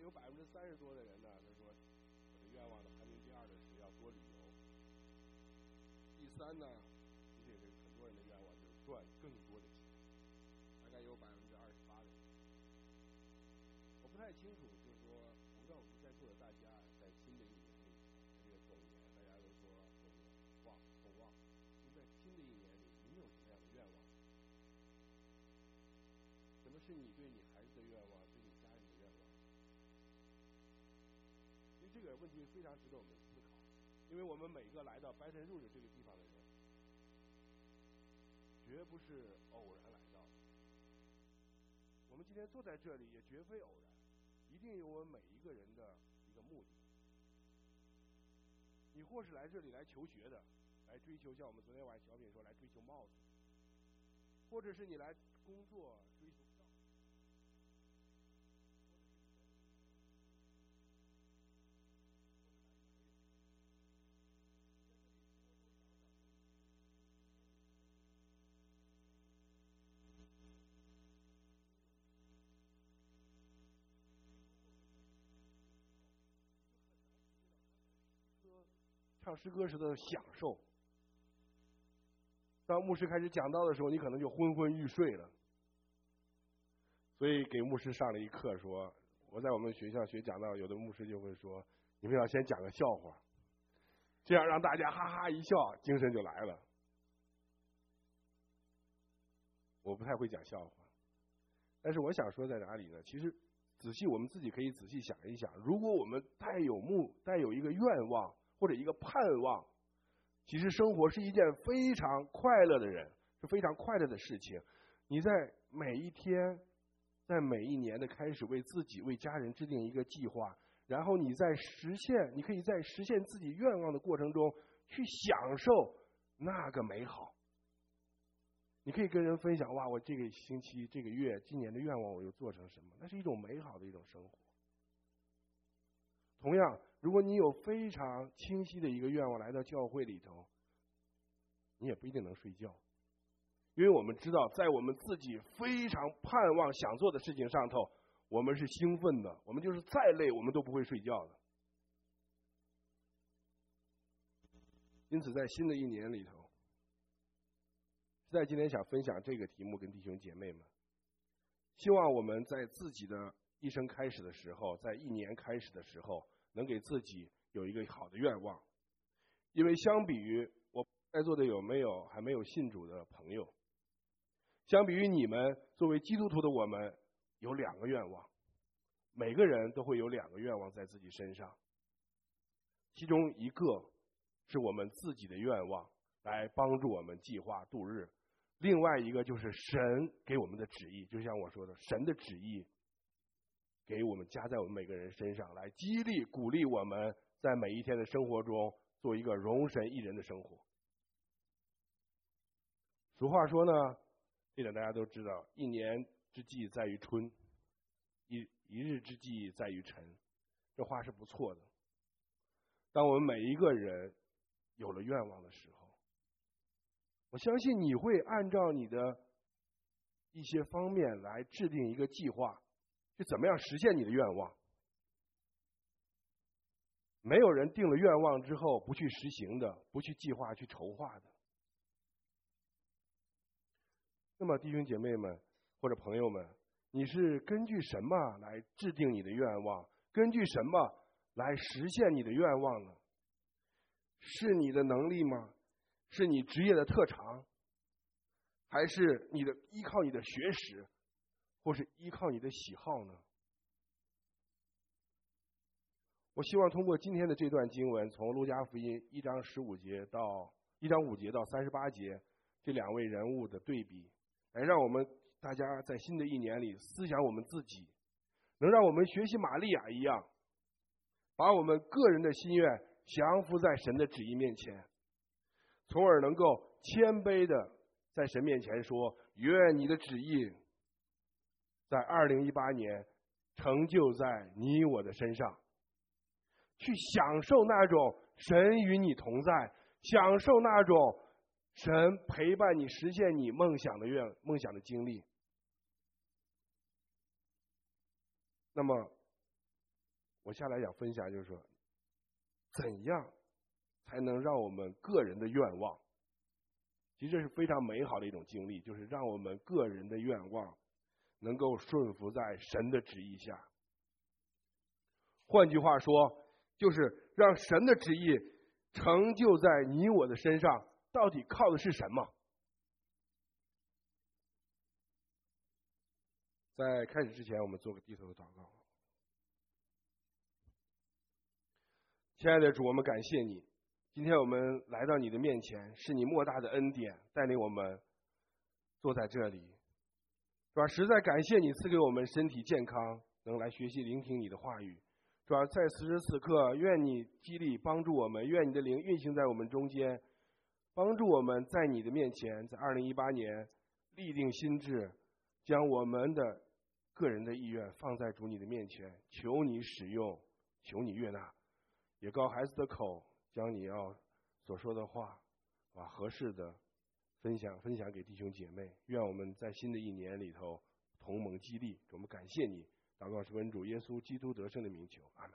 有30%多的人呢，他说我的愿望的排名第2的是要多旅游。第3呢，其实也是很多人的愿望，就是赚更多的钱，大概有28%的人。我不太清楚，就是说，我不知道我们在座的大家在新的一年里，这个狗年，大家都说这个旺，就在新的一年里，你有什么样的愿望？什么是你对你孩子的愿望，对你家人的愿望？其实这个问题非常值得我们思考，因为我们每个来到白神入日这个地方的人，绝不是偶然来到的。我们今天坐在这里也绝非偶然，一定有我们每一个人的一个目的。你或是来这里来求学的，来追求像我们昨天晚上小品说来追求帽子，或者是你来工作追求票，唱诗歌时的享受。当牧师开始讲道的时候，你可能就昏昏欲睡了。所以给牧师上了一课，说我在我们学校学讲道，有的牧师就会说，你们要先讲个笑话，这样让大家哈哈一笑，精神就来了。我不太会讲笑话，但是我想说在哪里呢？其实仔细我们自己可以仔细想一想，如果我们带有一个愿望或者一个盼望，其实生活是一件非常快乐的人，是非常快乐的事情。你在每一天，在每一年的开始，为自己为家人制定一个计划，然后你可以在实现自己愿望的过程中去享受那个美好。你可以跟人分享，哇，我这个星期、这个月、今年的愿望我又做成什么？那是一种美好的一种生活。同样，如果你有非常清晰的一个愿望来到教会里头，你也不一定能睡觉，因为我们知道，在我们自己非常盼望想做的事情上头，我们是兴奋的，我们就是再累我们都不会睡觉的。因此在新的一年里头，实在今天想分享这个题目跟弟兄姐妹们，希望我们在自己的一生开始的时候，在一年开始的时候，能给自己有一个好的愿望。因为相比于我在座的还没有信主的朋友，相比于你们作为基督徒的我们，有2个愿望，每个人都会有2个愿望在自己身上，其中一个是我们自己的愿望，来帮助我们计划度日，另外一个就是神给我们的旨意，就像我说的，神的旨意给我们加在我们每个人身上，来激励鼓励我们在每一天的生活中做一个容神益人的生活。俗话说呢，这点大家都知道，一年之计在于春，一日之计在于晨，这话是不错的。当我们每一个人有了愿望的时候，我相信你会按照你的一些方面来制定一个计划，去怎么样实现你的愿望。没有人定了愿望之后不去实行的，不去计划去筹划的。那么弟兄姐妹们或者朋友们，你是根据什么来制定你的愿望？根据什么来实现你的愿望呢？是你的能力吗？是你职业的特长？还是依靠你的学识？或是依靠你的喜好呢？我希望通过今天的这段经文，从路加福音1章5节到38节这2位人物的对比，来让我们大家在新的一年里思想我们自己，能让我们学习玛利亚一样，把我们个人的心愿降服在神的旨意面前，从而能够谦卑的在神面前说，愿你的旨意在2018年成就在你我的身上，去享受那种神与你同在，享受那种神陪伴你实现你梦想的经历。那么我下来想分享就是说，怎样才能让我们个人的愿望，其实这是非常美好的一种经历，就是让我们个人的愿望能够顺服在神的旨意下。换句话说，就是让神的旨意成就在你我的身上，到底靠的是什么？在开始之前，我们做个低头的祷告。亲爱的主，我们感谢你，今天我们来到你的面前，是你莫大的恩典带领我们坐在这里，主要实在感谢你赐给我们身体健康，能来学习聆听你的话语。主要在此时此刻，愿你激励帮助我们，愿你的灵运行在我们中间，帮助我们在你的面前，在2018年立定心志，将我们的个人的意愿放在主你的面前，求你使用，求你悦纳，也告孩子的口，将你要所说的话合适的分享给弟兄姐妹。愿我们在新的一年里头同盟激励。我们感谢你，祷告是奉主耶稣基督得胜的名求，阿们。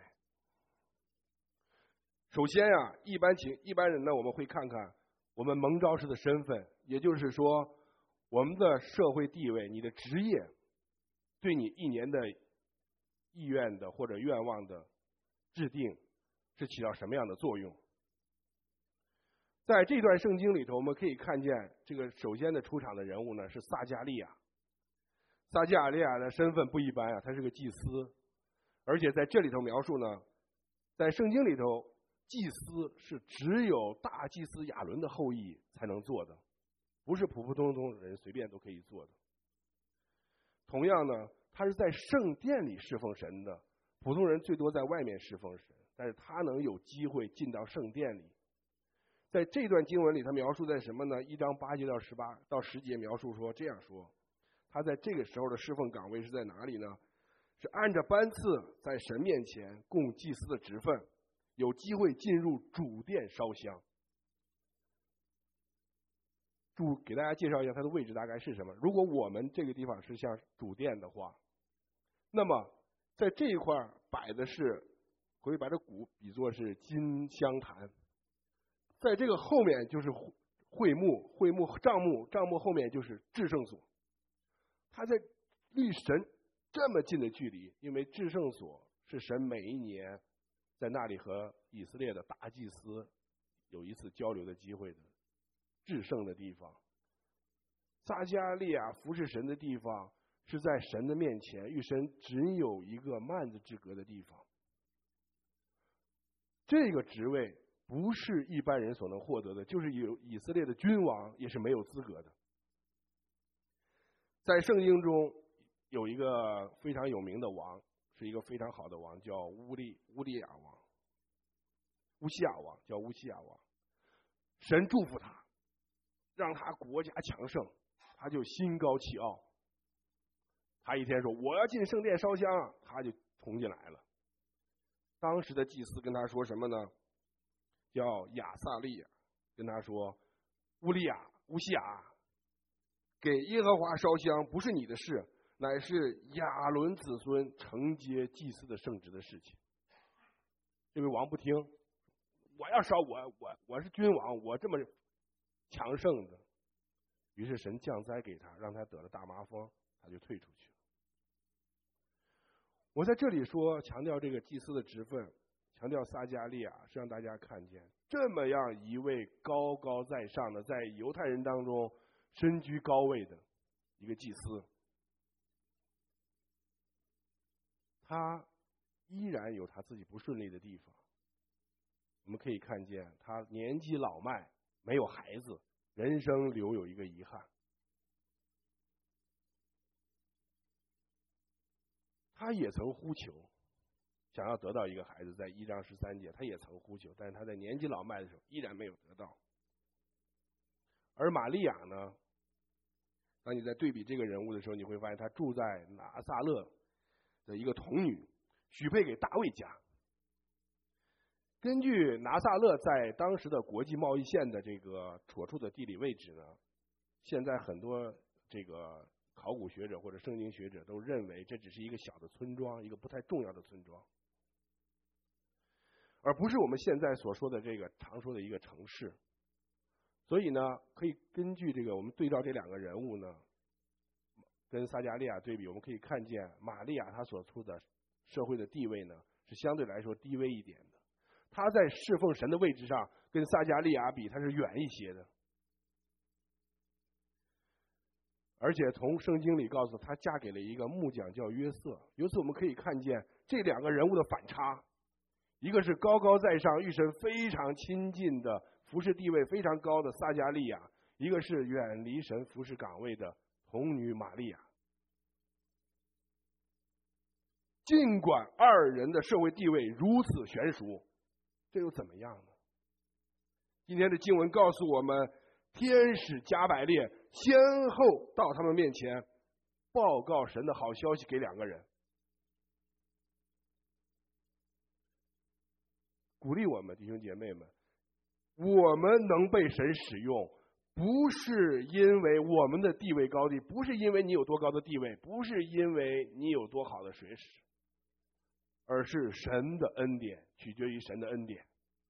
首先一般人呢，我们会看看我们蒙召时的身份，也就是说我们的社会地位，你的职业对你一年的意愿的或者愿望的制定是起到什么样的作用。在这段圣经里头，我们可以看见这个首先的出场的人物呢是撒迦利亚。撒迦利亚的身份不一般他是个祭司，而且在这里头描述呢，在圣经里头，祭司是只有大祭司亚伦的后裔才能做的，不是普普通通人随便都可以做的。同样呢，他是在圣殿里侍奉神的，普通人最多在外面侍奉神，但是他能有机会进到圣殿里。在这段经文里，他描述在什么呢？1章8节到10节描述说，这样说，他在这个时候的侍奉岗位是在哪里呢？是按着班次在神面前供祭司的职分，有机会进入主殿烧香。给大家介绍一下它的位置大概是什么。如果我们这个地方是像主殿的话，那么在这一块摆的是，可以把这鼓比作是金香坛，在这个后面就是会幕帐幕后面就是至圣所。他在离神这么近的距离，因为至圣所是神每一年在那里和以色列的大祭司有一次交流的机会的至圣的地方。撒迦利亚服侍神的地方是在神的面前与神只有一个幔子之隔的地方。这个职位不是一般人所能获得的，就是有以色列的君王也是没有资格的。在圣经中有一个非常有名的王，是一个非常好的王，叫乌西亚王。神祝福他，让他国家强盛，他就心高气傲。他一天说我要进圣殿烧香，他就冲进来了。当时的祭司跟他说什么呢？叫亚撒利亚，跟他说乌西亚，给耶和华烧香不是你的事，乃是亚伦子孙承接祭司的圣职的事情。这位王不听，我要烧，我是君王，我这么强盛的。于是神降灾给他，让他得了大麻风，他就退出去了。我在这里说强调这个祭司的职分，强调撒迦利亚，是让大家看见这么样一位高高在上的，在犹太人当中身居高位的一个祭司，他依然有他自己不顺利的地方。我们可以看见他年纪老迈，没有孩子，人生留有一个遗憾。他也曾呼求，想要得到一个孩子，在1章13节，他也曾呼求，但是他在年纪老迈的时候依然没有得到。而玛利亚呢，当你在对比这个人物的时候，你会发现他住在拿撒勒的一个童女，许配给大卫家。根据拿撒勒在当时的国际贸易线的这个所处的地理位置呢，现在很多这个考古学者或者圣经学者都认为这只是一个小的村庄，一个不太重要的村庄。 而不是我们现在所说的这个常说的一个城市。所以呢，可以根据这个我们对照这两个人物呢，跟撒迦利亚对比，我们可以看见玛利亚她所处的社会的地位呢是相对来说低微一点的，她在侍奉神的位置上跟撒迦利亚比，她是远一些的。而且从圣经里告诉她嫁给了一个木匠叫约瑟。由此我们可以看见这两个人物的反差，一个是高高在上与神非常亲近的服侍地位非常高的撒迦利亚，一个是远离神服侍岗位的童女玛利亚。尽管二人的社会地位如此悬殊，这又怎么样呢？今天的经文告诉我们，天使加百列先后到他们面前报告神的好消息给两个人，鼓励我们弟兄姐妹们，我们能被神使用，不是因为我们的地位高低，不是因为你有多高的地位，不是因为你有多好的学识，而是神的恩典，取决于神的恩典。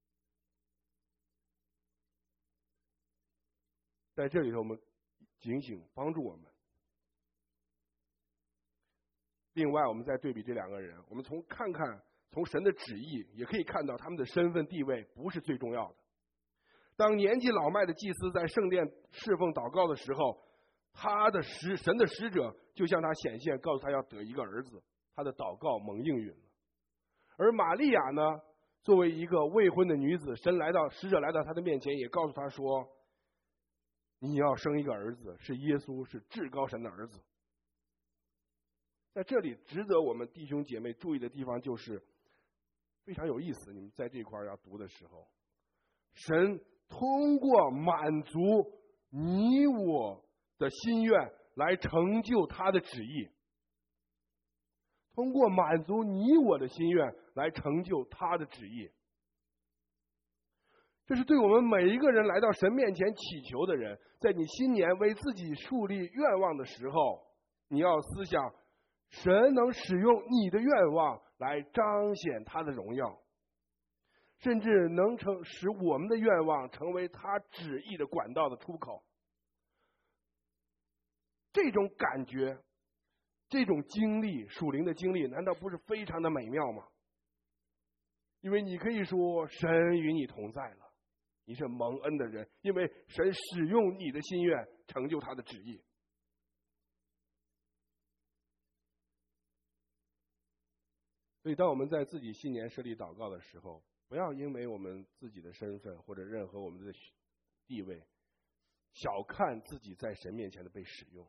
在这里头，我们警醒帮助我们。另外，我们再对比这两个人，我们从神的旨意，也可以看到他们的身份地位不是最重要的。当年纪老迈的祭司在圣殿侍奉祷告的时候，神的使者就向他显现，告诉他要得一个儿子，他的祷告蒙应允了。而玛利亚呢，作为一个未婚的女子，使者来到她的面前，也告诉她说，你要生一个儿子，是耶稣，是至高神的儿子。在这里值得我们弟兄姐妹注意的地方就是非常有意思，你们在这块要读的时候，神通过满足你我的心愿来成就他的旨意，通过满足你我的心愿来成就他的旨意。这是对我们每一个人来到神面前祈求的人，在你新年为自己树立愿望的时候，你要思想神能使用你的愿望来彰显他的荣耀，甚至能使我们的愿望成为他旨意的管道的出口。这种感觉，这种经历，属灵的经历，难道不是非常的美妙吗？因为你可以说神与你同在了，你是蒙恩的人，因为神使用你的心愿成就他的旨意。所以当我们在自己新年设立祷告的时候，不要因为我们自己的身份或者任何我们的地位，小看自己在神面前的被使用。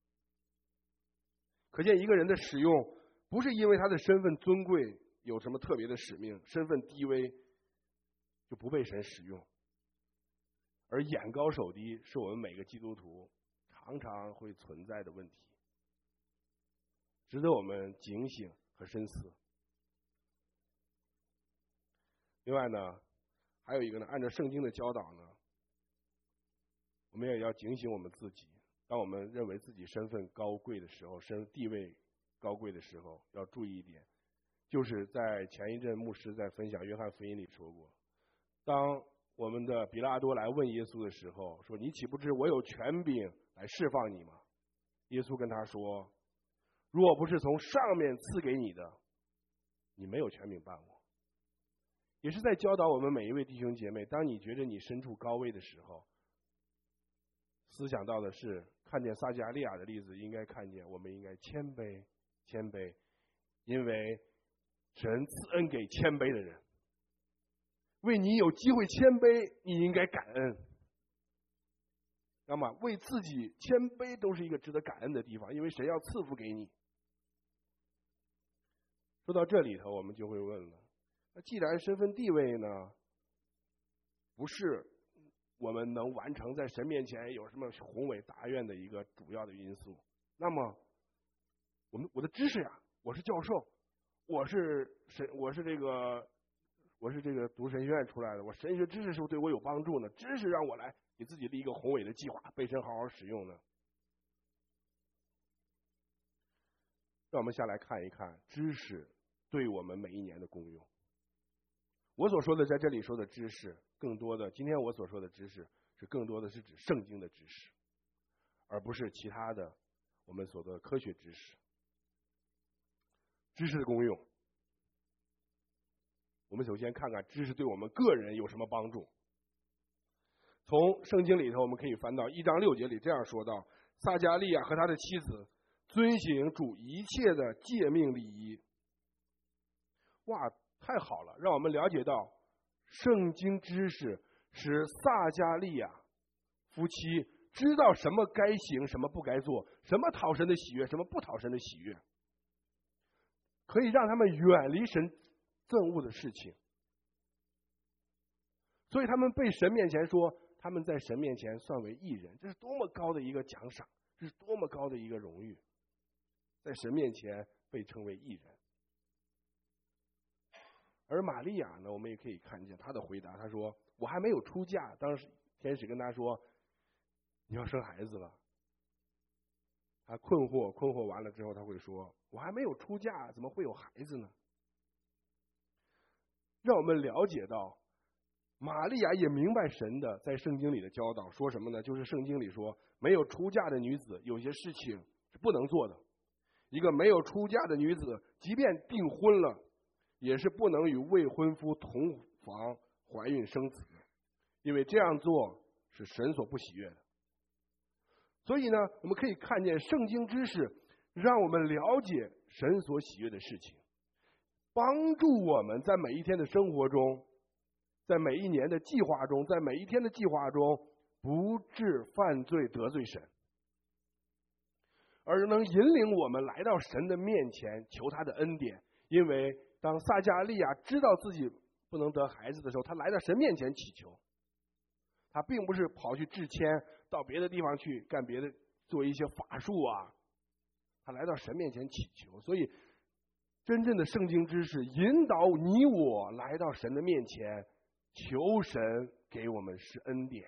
可见一个人的使用不是因为他的身份尊贵有什么特别的使命，身份低微就不被神使用，而眼高手低是我们每个基督徒常常会存在的问题，值得我们警醒和深思。另外呢，还有一个呢，按照圣经的教导呢，我们也要警醒我们自己。当我们认为自己身份高贵的时候，地位高贵的时候，要注意一点，就是在前一阵牧师在分享约翰福音里说过，当我们的比拉多来问耶稣的时候，说你岂不知我有权柄来释放你吗？耶稣跟他说，若不是从上面赐给你的，你没有权柄办我。也是在教导我们每一位弟兄姐妹，当你觉得你身处高位的时候，思想到的是看见撒迦利亚的例子，应该看见我们应该谦卑，谦卑，因为神赐恩给谦卑的人。为你有机会谦卑，你应该感恩。那么为自己谦卑都是一个值得感恩的地方，因为神要赐福给你。说到这里头，我们就会问了，那既然身份地位呢，不是我们能完成在神面前有什么宏伟大愿的一个主要的因素，那么我的知识呀，我是教授，我是这个读神学院出来的，我神学知识是不是对我有帮助呢？知识让我来给自己立一个宏伟的计划，被神好好使用呢？让我们下来看一看知识对我们每一年的功用。 我所说的在这里说的知识，更多的今天我所说的知识是更多的是指圣经的知识，而不是其他的我们所说的科学知识。知识的功用，我们首先看看知识对我们个人有什么帮助。从圣经里头我们可以翻到1章6节里这样说道：撒迦利亚和他的妻子遵行主一切的诫命礼仪。哇，太好了，让我们了解到圣经知识使撒迦利亚夫妻知道什么该行，什么不该做，什么讨神的喜悦，什么不讨神的喜悦，可以让他们远离神憎恶的事情。所以他们被神面前说，他们在神面前算为义人，这是多么高的一个奖赏，这是多么高的一个荣誉，在神面前被称为义人。而玛利亚呢，我们也可以看见她的回答，她说我还没有出嫁。当时天使跟她说你要生孩子了，她困惑完了之后，她会说我还没有出嫁，怎么会有孩子呢？让我们了解到玛利亚也明白神的在圣经里的教导，说什么呢？就是圣经里说没有出嫁的女子有些事情是不能做的，一个没有出嫁的女子即便订婚了，也是不能与未婚夫同房怀孕生子，因为这样做是神所不喜悦的。所以呢，我们可以看见圣经知识让我们了解神所喜悦的事情，帮助我们在每一天的生活中，在每一年的计划中，在每一天的计划中不致犯罪得罪神，而能引领我们来到神的面前求他的恩典。因为当撒迦利亚知道自己不能得孩子的时候，他来到神面前祈求，他并不是跑去制签到别的地方去干别的，做一些法术啊，他来到神面前祈求。所以真正的圣经知识引导你我来到神的面前，求神给我们施恩典，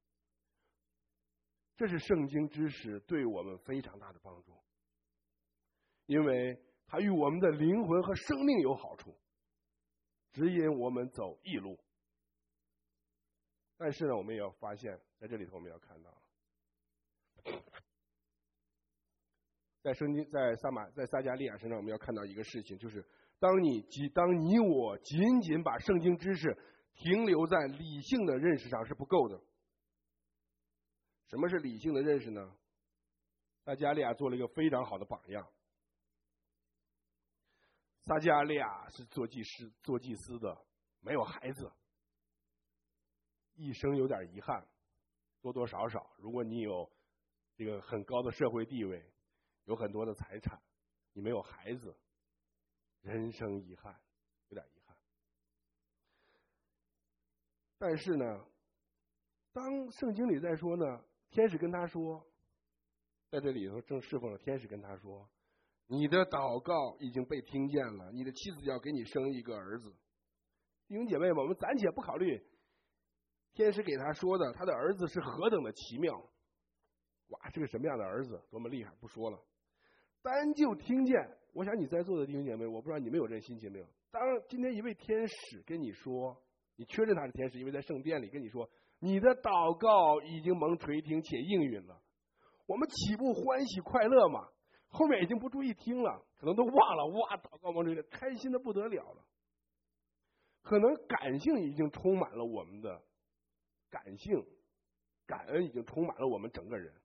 这是圣经知识对我们非常大的帮助，因为它与我们的灵魂和生命有好处，指引我们走义路。但是呢，我们也要发现，在这里头我们要看到，在撒迦利亚身上，我们要看到一个事情，就是当你我仅仅把圣经知识停留在理性的认识上是不够的。什么是理性的认识呢？撒迦利亚做了一个非常好的榜样。撒迦利亚是做祭司的，没有孩子，一生有点遗憾，多多少少，如果你有这个很高的社会地位，有很多的财产，你没有孩子，人生遗憾，有点遗憾。但是呢，当圣经里在说呢，天使跟他说，在这里头正侍奉的天使跟他说，你的祷告已经被听见了，你的妻子要给你生一个儿子。弟兄姐妹们，我们暂且不考虑天使给他说的他的儿子是何等的奇妙，哇，是个什么样的儿子，多么厉害，不说了。单就听见，我想你在座的弟兄姐妹，我不知道你们有这心情没有，当今天一位天使跟你说，你确认他是天使，因为在圣殿里跟你说你的祷告已经蒙垂听且应允了，我们岂不欢喜快乐吗？后面已经不注意听了，可能都忘了，哇，祷告蒙垂听，开心的不得了了。可能感性已经充满了我们的感恩已经充满了我们整个人。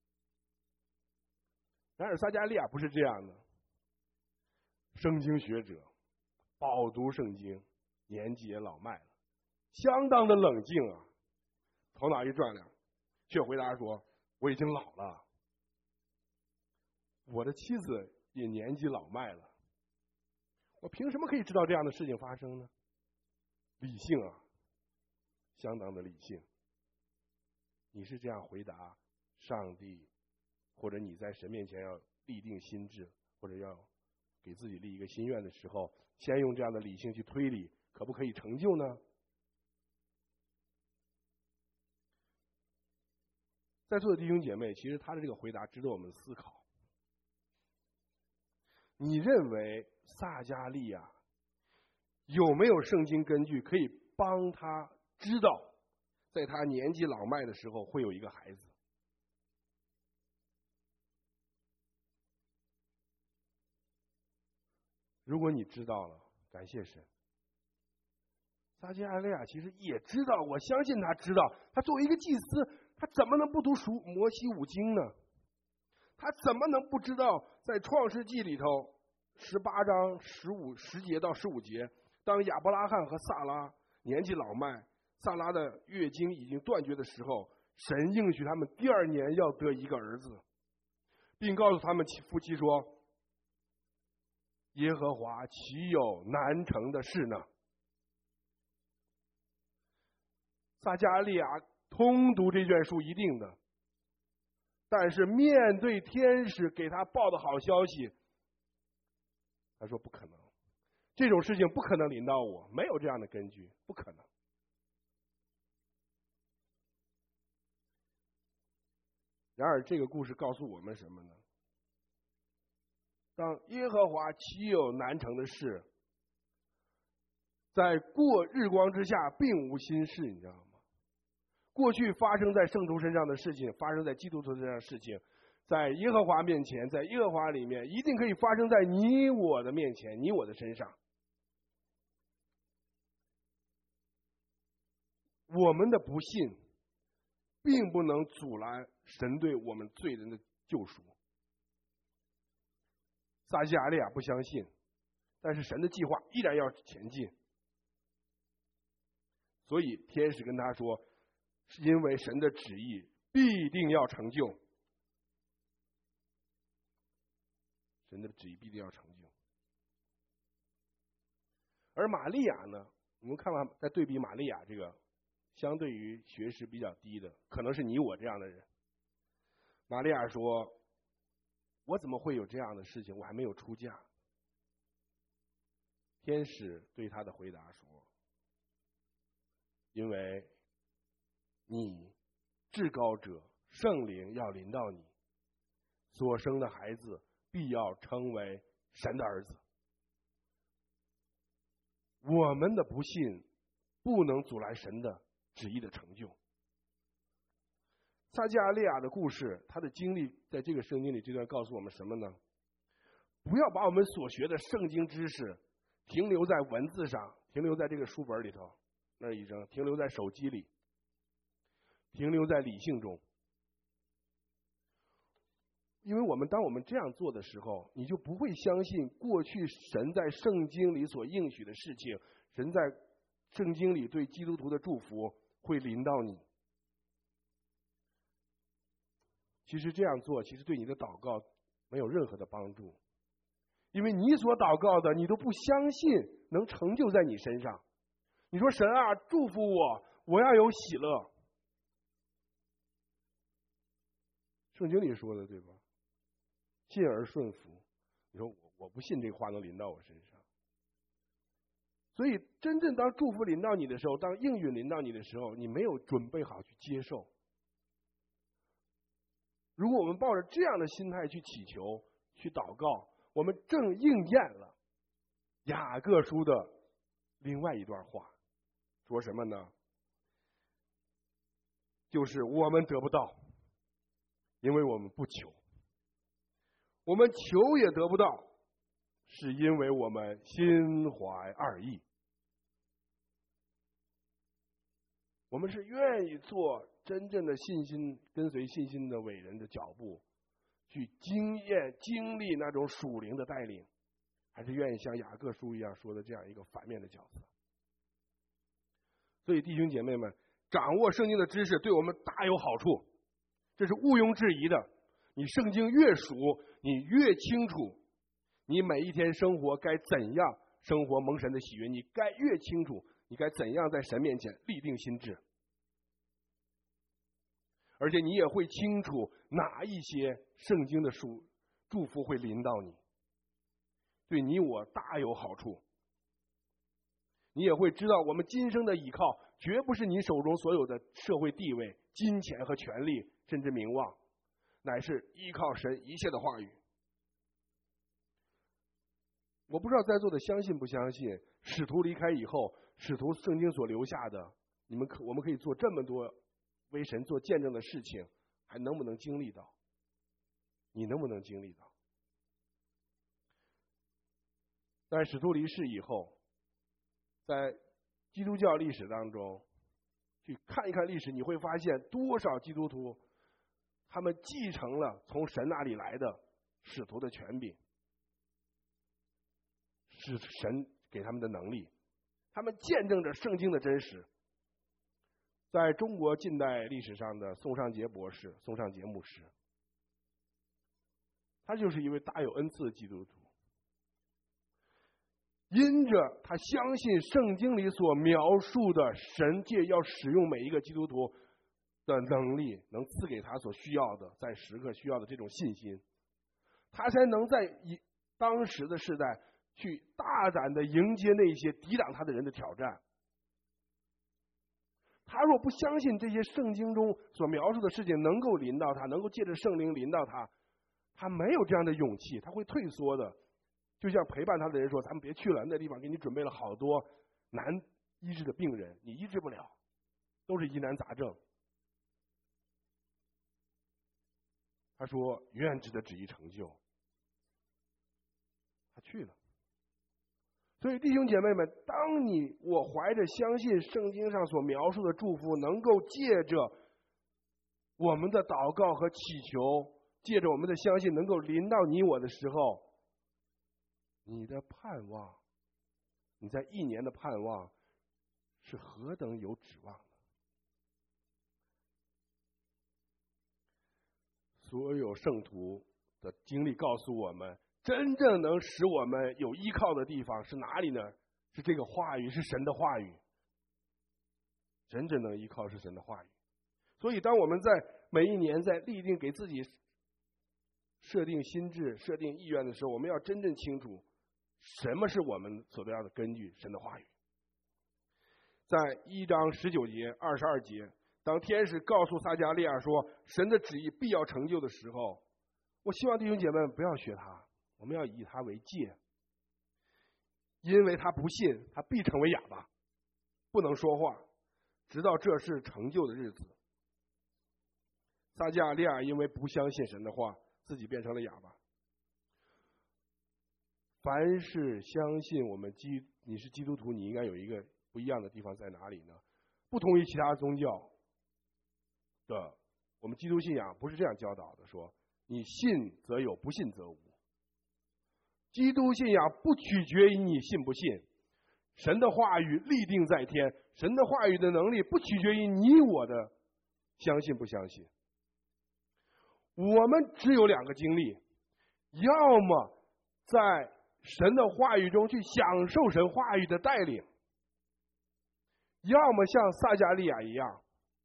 然而撒迦利亚不是这样的，圣经学者饱读圣经，年纪也老迈了，相当的冷静啊，头脑一转亮，却回答说我已经老了，我的妻子也年纪老迈了，我凭什么可以知道这样的事情发生呢？理性啊，相当的理性。你是这样回答上帝，或者你在神面前要立定心志，或者要给自己立一个心愿的时候，先用这样的理性去推理，可不可以成就呢？在座的弟兄姐妹，其实他的这个回答值得我们思考。你认为撒迦利亚有没有圣经根据可以帮他知道，在他年纪老迈的时候会有一个孩子？如果你知道了，感谢神。撒迦利亚其实也知道，我相信他知道，他作为一个祭司，他怎么能不读摩西五经呢？他怎么能不知道在创世纪里头18章10节到15节，当亚伯拉罕和萨拉年纪老迈，萨拉的月经已经断绝的时候，神应许他们第2年要得一个儿子，并告诉他们夫妻说，耶和华岂有难成的事呢？撒迦利亚通读这卷书一定的，但是面对天使给他报的好消息，他说不可能，这种事情不可能临到我，没有这样的根据，不可能。然而这个故事告诉我们什么呢？当耶和华岂有难成的事，在过日光之下并无新事，你知道吗？过去发生在圣徒身上的事情，发生在基督徒身上的事情，在耶和华面前，在耶和华里面，一定可以发生在你我的面前，你我的身上。我们的不信并不能阻拦神对我们罪人的救赎。撒迦利亚不相信，但是神的计划依然要前进。所以天使跟他说，是因为神的旨意必定要成就，神的旨意必定要成就。而玛利亚呢，我们看完再对比玛利亚这个相对于学识比较低的，可能是你我这样的人，玛利亚说，我怎么会有这样的事情，我还没有出嫁。天使对他的回答说，因为你至高者圣灵要临到你，所生的孩子必要称为神的儿子。我们的不信不能阻拦神的旨意的成就。撒迦利亚的故事，他的经历在这个圣经里这段告诉我们什么呢？不要把我们所学的圣经知识停留在文字上，停留在这个书本里头那一扔，停留在手机里，停留在理性中。因为当我们这样做的时候，你就不会相信过去神在圣经里所应许的事情，神在圣经里对基督徒的祝福会临到你。其实这样做，其实对你的祷告没有任何的帮助，因为你所祷告的，你都不相信能成就在你身上。你说神啊，祝福我，我要有喜乐。圣经里说的对吧？信而顺服。你说我不信这个话能临到我身上。所以真正当祝福临到你的时候，当应允临到你的时候，你没有准备好去接受。如果我们抱着这样的心态去祈求、去祷告，我们正应验了雅各书的另外一段话，说什么呢？就是我们得不到，因为我们不求；我们求也得不到，是因为我们心怀二意。我们是愿意做真正的信心，跟随信心的伟人的脚步，去经历那种属灵的带领，还是愿意像雅各书一样说的这样一个反面的角色？所以弟兄姐妹们，掌握圣经的知识对我们大有好处，这是毋庸置疑的。你圣经越熟，你越清楚你每一天生活该怎样生活蒙神的喜悦，你该越清楚你该怎样在神面前立定心志，而且你也会清楚哪一些圣经的祝福会临到你，对你我大有好处。你也会知道我们今生的依靠绝不是你手中所有的社会地位、金钱和权力，甚至名望，乃是依靠神一切的话语。 我不知道在座的相信不相信，使徒离开以后，使徒圣经所留下的，我们可以做这么多为神做见证的事情，还能不能经历到？你能不能经历到？在使徒离世以后，在基督教历史当中去看一看历史，你会发现多少基督徒他们继承了从神那里来的使徒的权柄，是神给他们的能力，他们见证着圣经的真实。在中国近代历史上的宋尚节博士、宋尚节牧师，他就是一位大有恩赐的基督徒，因着他相信圣经里所描述的神界要使用每一个基督徒的能力，能赐给他所需要的，在时刻需要的这种信心，他才能在当时的世代去大胆的迎接那些抵挡他的人的挑战。他若不相信这些圣经中所描述的事情能够临到他，能够借着圣灵临到他，他没有这样的勇气，他会退缩的。就像陪伴他的人说，咱们别去了，那地方给你准备了好多难医治的病人，你医治不了，都是疑难杂症。他说愿旨的旨意成就，他去了。所以弟兄姐妹们，当我怀着相信圣经上所描述的祝福，能够借着我们的祷告和祈求，借着我们的相信能够临到你我的时候，你的盼望，你在一年的盼望是何等有指望的。所有圣徒的经历告诉我们，真正能使我们有依靠的地方是哪里呢？是这个话语，是神的话语。真正能依靠是神的话语。所以当我们在每一年在立定给自己设定心志、设定意愿的时候，我们要真正清楚什么是我们所要的根据，神的话语。在1章19节、22节，当天使告诉撒迦利亚说神的旨意必要成就的时候，我希望弟兄姐妹们不要学他，我们要以他为戒，因为他不信，他必成为哑巴，不能说话，直到这事成就的日子。撒迦利亚因为不相信神的话，自己变成了哑巴。凡是相信你是基督徒，你应该有一个不一样的地方在哪里呢？不同于其他宗教的，我们基督信仰不是这样教导的，说你信则有，不信则无。基督信仰不取决于你信不信，神的话语立定在天，神的话语的能力不取决于你我的相信不相信。我们只有2个经历，要么在神的话语中去享受神话语的带领，要么像撒迦利亚一样，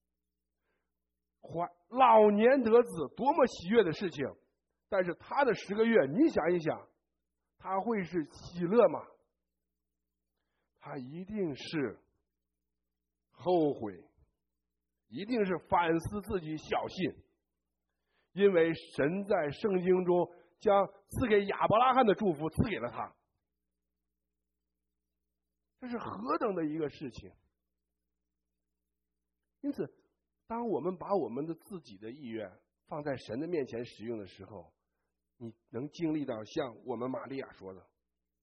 老年得子，多么喜悦的事情，但是他的10个月，你想一想，他会是喜乐吗？他一定是后悔，一定是反思自己小信，因为神在圣经中将赐给亚伯拉罕的祝福赐给了他，这是何等的一个事情。因此当我们把我们的自己的意愿放在神的面前使用的时候，你能经历到像我们玛利亚说的。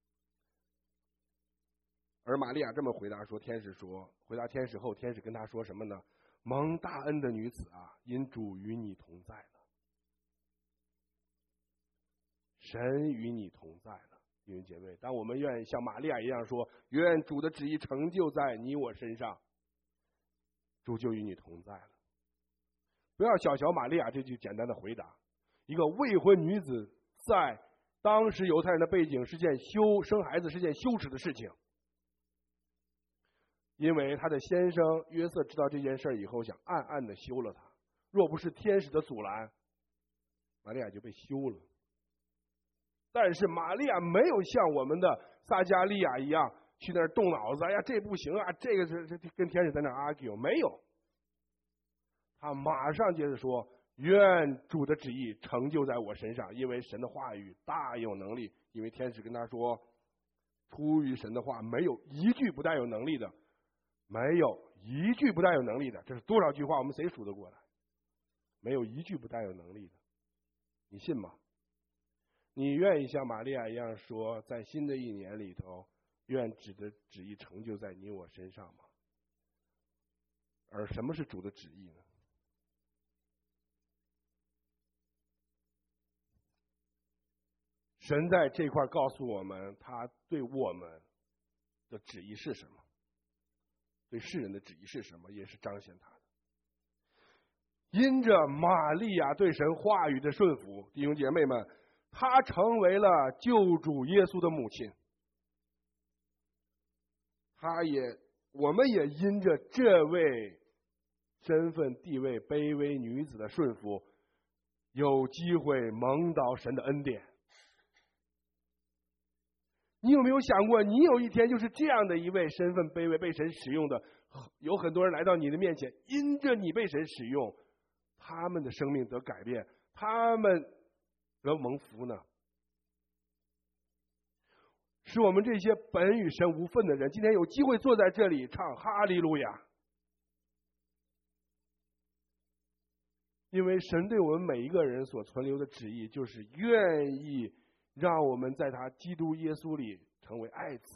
而玛利亚这么回答说，回答天使后，天使跟他说什么呢？蒙大恩的女子啊，因主与你同在了。神与你同在了。弟兄姐妹，当我们愿像玛利亚一样说，愿主的旨意成就在你我身上，主就与你同在了。不要小瞧玛利亚这句简单的回答。一个未婚女子在当时犹太人的背景是件生孩子是件羞耻的事情，因为他的先生约瑟知道这件事以后，想暗暗的休了他，若不是天使的阻拦，玛利亚就被休了。但是玛利亚没有像我们的撒迦利亚一样去那儿动脑子，哎呀这不行啊，这个是跟天使在那儿 argue， 没有，他马上接着说，愿主的旨意成就在我身上，因为神的话语大有能力。因为天使跟他说， 出于神的话，没有一句不带有能力的，没有一句不带有能力的。这是多少句话？我们谁数得过来？没有一句不带有能力的，你信吗？你愿意像玛利亚一样说，在新的一年里头，愿主的旨意成就在你我身上吗？而什么是主的旨意呢？神在这块告诉我们，他对我们的旨意是什么，对世人的旨意是什么，也是彰显他的。因着玛利亚对神话语的顺服，弟兄姐妹们，她成为了救主耶稣的母亲。我们也因着这位身份地位卑微女子的顺服，有机会蒙到神的恩典。你有没有想过，你有一天就是这样的一位身份卑微被神使用的，有很多人来到你的面前，因着你被神使用，他们的生命得改变，他们得蒙福呢？使我们这些本与神无分的人，今天有机会坐在这里唱哈利路亚。因为神对我们每一个人所存留的旨意，就是愿意让我们在他基督耶稣里成为爱子，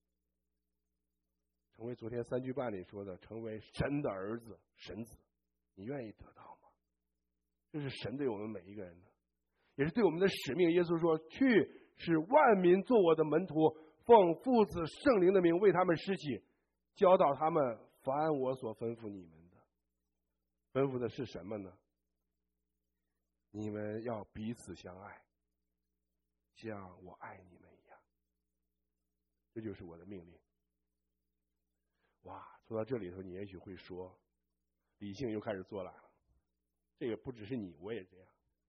成为昨天3句半里说的，成为神的儿子、神子。你愿意得到吗？这是神对我们每一个人的，也是对我们的使命。耶稣说：“去，使万民做我的门徒，奉父子圣灵的名为他们施洗，教导他们凡我所吩咐你们的。”吩咐的是什么呢？你们要彼此相爱，像我爱你们一样。这就是我的命令。哇，说到这里头，你也许会说，理性又开始作懒了。这个不只是你，我也这样。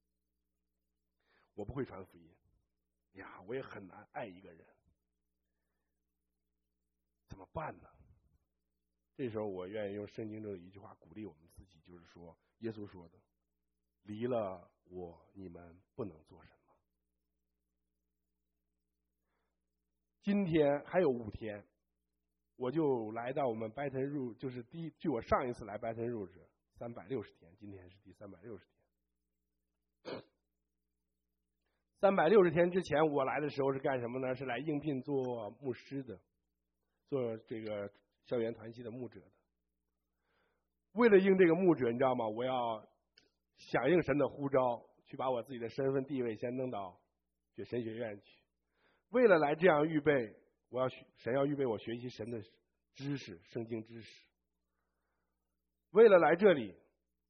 我不会传福音呀，我也很难爱一个人，怎么办呢？这时候我愿意用圣经中的一句话鼓励我们自己，就是说耶稣说的，离了我你们不能做什么。今天还有5天，我就来到我们Baton Rouge，就是距我上一次来Baton Rouge360天，今天是第360天。360天之前我来的时候是干什么呢？是来应聘做牧师的，做这个校园团契的牧者的。为了应这个牧者，你知道吗？我要响应神的呼召，去把我自己的身份地位先弄到神学院去。为了来这样预备，神要预备我学习神的知识，圣经知识。为了来这里，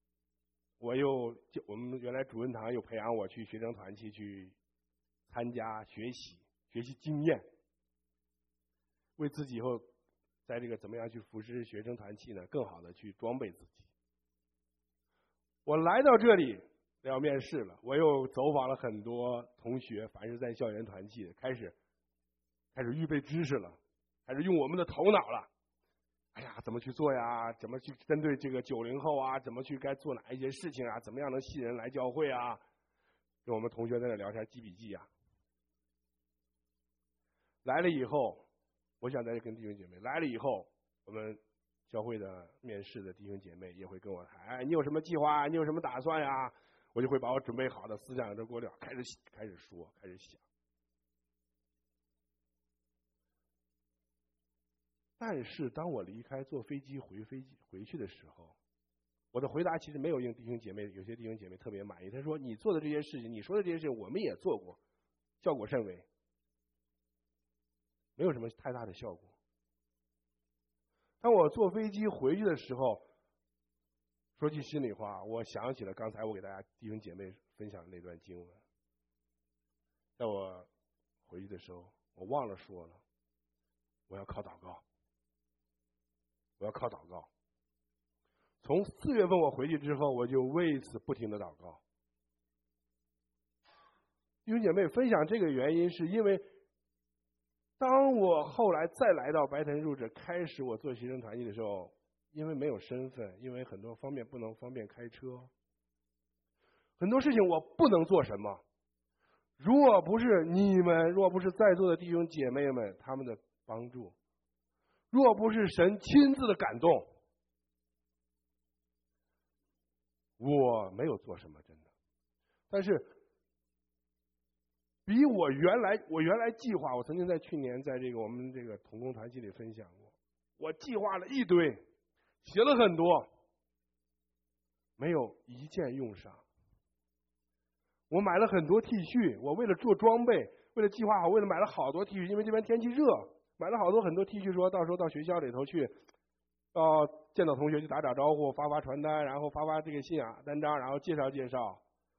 我们原来主任堂又培养我去学生团契去参加学习经验，为自己以后在这个怎么样去服侍学生团契呢，更好的去装备自己。我来到这里要面试了，我又走访了很多同学，凡是在校园团契的，开始预备知识了，开始用我们的头脑了。哎呀，怎么去做呀？怎么去针对这个90后啊？怎么去该做哪一些事情啊？怎么样能吸引人来教会啊？跟我们同学在那聊天记笔记啊。来了以后，我想在这跟弟兄姐妹来了以后，我们教会的面试的弟兄姐妹也会跟我谈，哎，你有什么计划？你有什么打算呀？我就会把我准备好的思想这锅料开始说，开始想。但是当我离开坐飞机回去的时候，我的回答其实没有令弟兄姐妹有些弟兄姐妹特别满意。他说：“你做的这些事情，你说的这些事情，我们也做过，效果甚微，没有什么太大的效果。”当我坐飞机回去的时候，说句心里话，我想起了刚才我给大家弟兄姐妹分享的那段经文。在我回去的时候，我忘了说了，我要靠祷告。我要靠祷告。从4月份我回去之后，我就为此不停的祷告。弟兄姐妹，分享这个原因是因为，当我后来再来到Baton Rouge开始我做学生团契的时候，因为没有身份，因为很多方面不能方便开车，很多事情我不能做什么。 若不是你们，若不是在座的弟兄姐妹们他们的帮助，若不是神亲自的感动，我没有做什么，真的。但是比我原来计划，我曾经在去年在我们这个同工团契里分享过，我计划了一堆，写了很多，没有一件用上。我买了很多 T 恤，我为了做装备，为了计划好，为了买了好多 T 恤，因为这边天气热，买了很多 T 恤，说到时候到学校里头去，见到同学就打招呼，发传单，然后发这个信仰单张，然后介绍。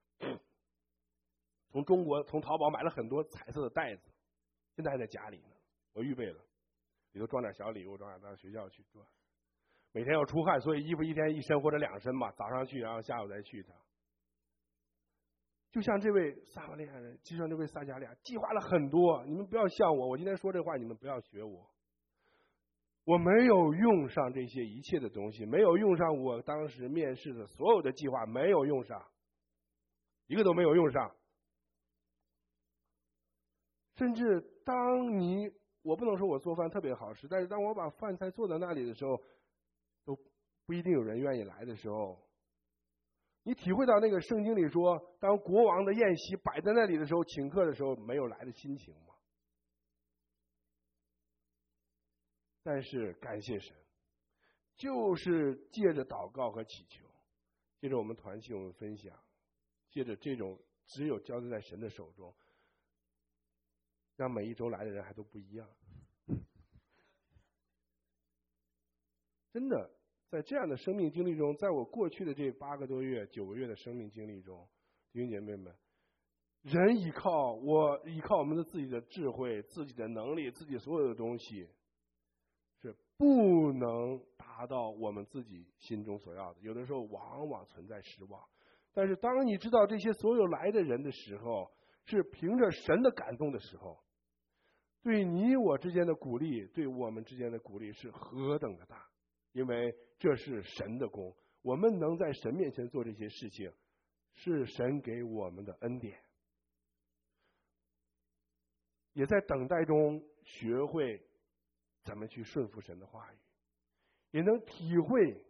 从淘宝买了很多彩色的袋子，现在还在家里呢，我预备了，里头装点小礼物，装点到学校去做。每天要出汗，所以衣服一天一身或者2身嘛，早上去，然后下午再去一趟。就像这位撒玛利亚人，就像这位撒加利亚，计划了很多。你们不要像我今天说这话，你们不要学我。我没有用上这些一切的东西，没有用上我当时面试的所有的计划，没有用上，一个都没有用上。甚至我不能说我做饭特别好吃，但是当我把饭菜做到那里的时候，都不一定有人愿意来的时候，你体会到那个圣经里说，当国王的宴席摆在那里的时候，请客的时候没有来的心情吗？但是感谢神，就是借着祷告和祈求，借着我们团契，我们分享，借着这种只有交在神的手中，让每一周来的人还都不一样。真的，在这样的生命经历中，在我过去的这8个多月、9个月的生命经历中，弟兄姐妹们，人依靠我们的自己的智慧、自己的能力、自己所有的东西，是不能达到我们自己心中所要的。有的时候往往存在失望。但是当你知道这些所有来的人的时候，是凭着神的感动的时候，对你我之间的鼓励，对我们之间的鼓励是何等的大。因为这是神的功，我们能在神面前做这些事情，是神给我们的恩典。也在等待中学会怎么去顺服神的话语，也能体会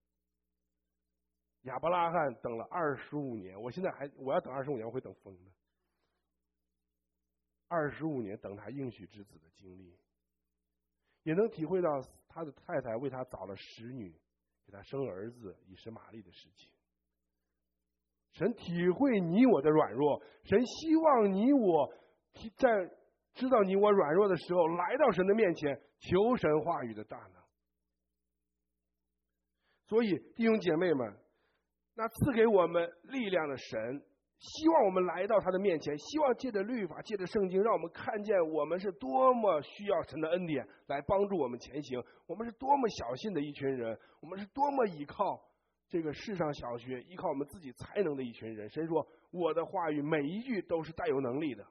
亚伯拉罕等了25年，我要等25年，我会等疯的。25年等他应许之子的经历，也能体会到他的太太为他找了使女，给他生儿子以实玛利的事情。神体会你我的软弱，神希望你我在知道你我软弱的时候，来到神的面前，求神话语的大能。所以弟兄姐妹们，那赐给我们力量的神，希望我们来到他的面前，希望借着律法，借着圣经，让我们看见我们是多么需要神的恩典来帮助我们前行，我们是多么小信的一群人，我们是多么依靠这个世上小学，依靠我们自己才能的一群人。神说我的话语每一句都是带有能力的。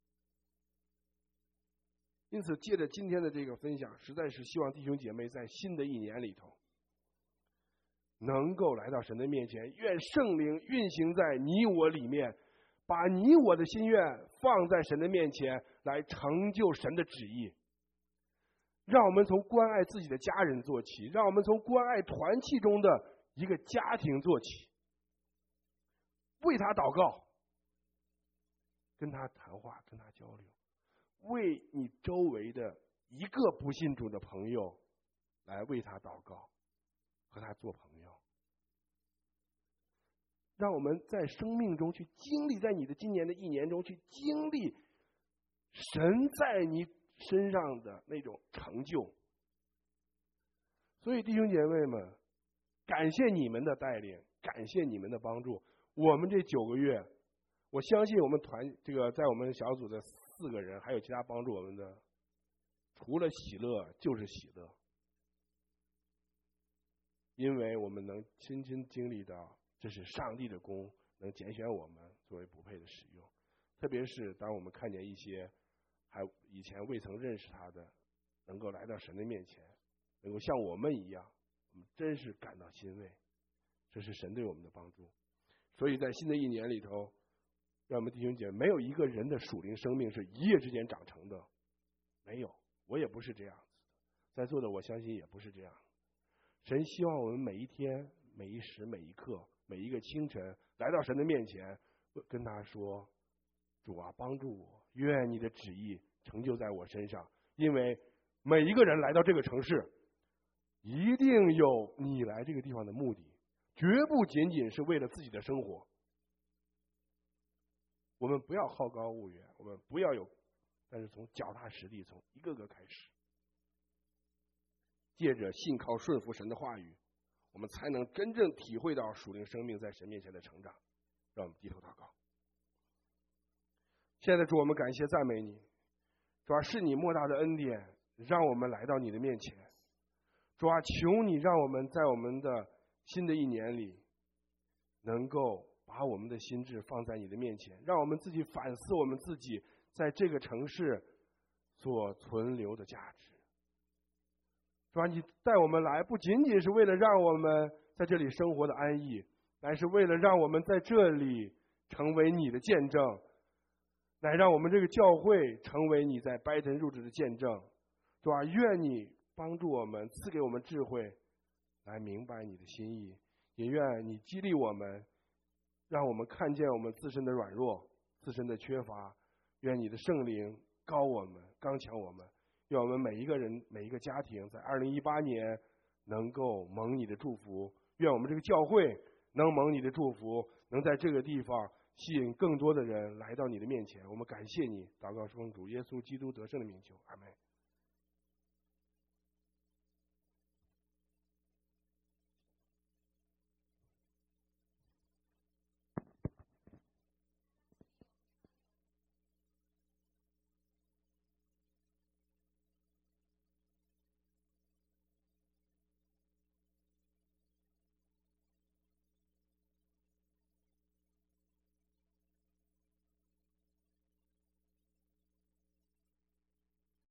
因此借着今天的这个分享，实在是希望弟兄姐妹在新的一年里头能够来到神的面前，愿圣灵运行在你我里面，把你我的心愿放在神的面前，来成就神的旨意。让我们从关爱自己的家人做起，让我们从关爱团契中的一个家庭做起，为他祷告，跟他谈话，跟他交流，为你周围的一个不信主的朋友来为他祷告，和他做朋友。让我们在生命中去经历，在你的今年的一年中去经历神在你身上的那种成就。所以弟兄姐妹们，感谢你们的带领，感谢你们的帮助。我们这9个月，我相信我们在我们小组的4个人，还有其他帮助我们的，除了喜乐就是喜乐，因为我们能亲身经历到这是上帝的功，能拣选我们作为不配的使用。特别是当我们看见一些还以前未曾认识他的，能够来到神的面前，能够像我们一样，我们真是感到欣慰。这是神对我们的帮助。所以在新的一年里头， 让我们弟兄姐妹，没有一个人的属灵生命是一夜之间长成的，没有，我也不是这样子的，在座的我相信也不是这样。神希望我们每一天、每一时、每一刻、每一个清晨来到神的面前，跟他说：“主啊，帮助我，愿你的旨意成就在我身上。”因为每一个人来到这个城市，一定有你来这个地方的目的，绝不仅仅是为了自己的生活。我们不要好高骛远，我们不要有，但是从脚踏实地，从一个个开始，借着信靠顺服神的话语，我们才能真正体会到属灵生命在神面前的成长。让我们低头祷告。亲爱的主，我们感谢赞美你，主啊，是你莫大的恩典，让我们来到你的面前。主啊，求你让我们在我们的新的一年里，能够把我们的心志放在你的面前，让我们自己反思我们自己在这个城市所存留的价值。主啊，你带我们来，不仅仅是为了让我们在这里生活的安逸，乃是为了让我们在这里成为你的见证，乃让我们这个教会成为你在拜登入职的见证。主啊，愿你帮助我们，赐给我们智慧，来明白你的心意，也愿你激励我们，让我们看见我们自身的软弱、自身的缺乏。愿你的圣灵高我们、刚强我们，愿我们每一个人、每一个家庭在2018年能够蒙你的祝福，愿我们这个教会能蒙你的祝福，能在这个地方吸引更多的人来到你的面前。我们感谢你，祷告奉主耶稣基督得胜的名求，阿们。